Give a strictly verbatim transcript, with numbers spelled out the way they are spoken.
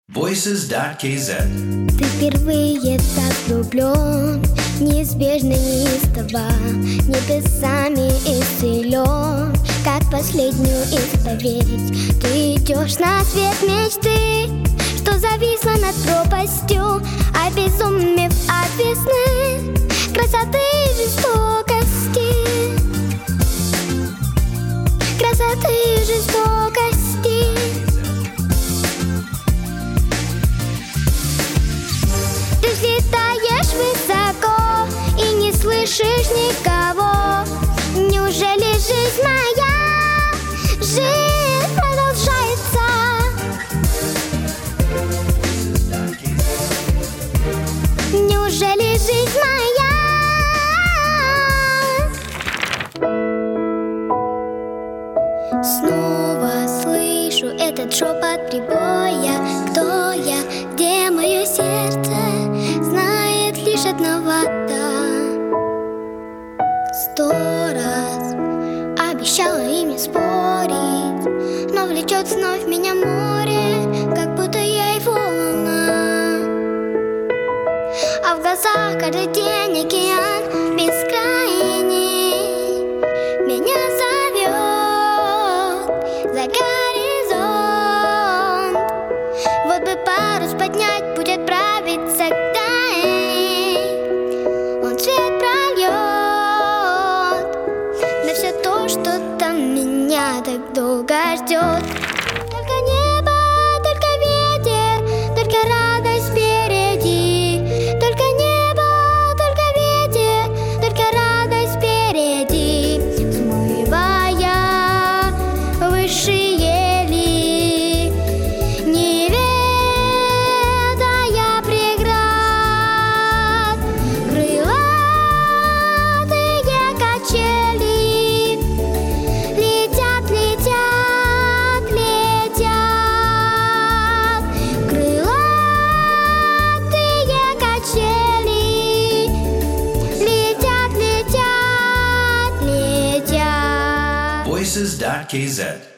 Voices точка кей зет. Ты впервые так влюблен, неизбежно неистово, небесами исцелен, как последнюю исповедь. Ты идешь на свет мечты, что зависла над пропастью, обезумев от весны, красоты и жестокости, красоты и жестокости. Ты взлетаешь высоко и не слышишь никого. Неужели жизнь моя, жизнь продолжается? Неужели жизнь моя? Снова слышу этот шепот прибоя. Кто я, где мое сердце? Знает лишь одного-то. Сто раз обещала им не спорить, но влечет вновь меня море, как будто я и волна. А в глазах каждый день океан бескрайний меня зовет за горизонт. Вот бы парус поднять, путь отправиться к дальней. Он свет прольет на все то, что там меня так долго ждет. Только небо, только ветер, только радость впереди. Только небо, только ветер, только радость впереди. Взмывая высшие ли, не ведая преград, крылатые качели летят, летят, летят. Крылатые качели летят, летят, летят. Voices точка кей зет.